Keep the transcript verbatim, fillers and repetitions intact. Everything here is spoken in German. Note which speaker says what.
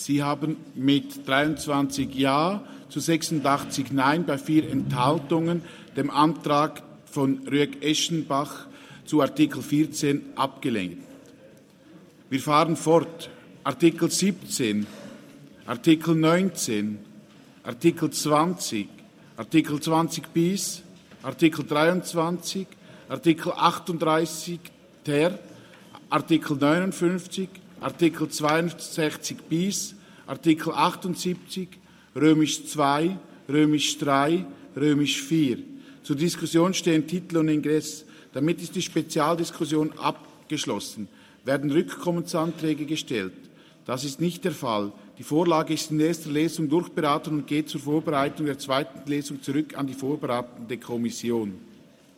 Speaker 1: Sie haben mit dreiundzwanzig Ja zu sechsundachtzig Nein bei vier Enthaltungen dem Antrag von Rüegg-Eschenbach zu Artikel vierzehn abgelehnt. Wir fahren fort. Artikel siebzehn, Artikel neunzehn, Artikel zwanzig, Artikel zwanzig bis, Artikel dreiundzwanzig, Artikel achtunddreißig ter, Artikel neunundfünfzig, Artikel zweiundsechzig bis, Artikel achtundsiebzig, Römisch zwei, Römisch drei, Römisch vier. Zur Diskussion stehen Titel und Ingress. Damit ist die Spezialdiskussion abgeschlossen. Werden Rückkommensanträge gestellt? Das ist nicht der Fall. Die Vorlage ist in erster Lesung durchberaten und geht zur Vorbereitung der zweiten Lesung zurück an die vorbereitende Kommission.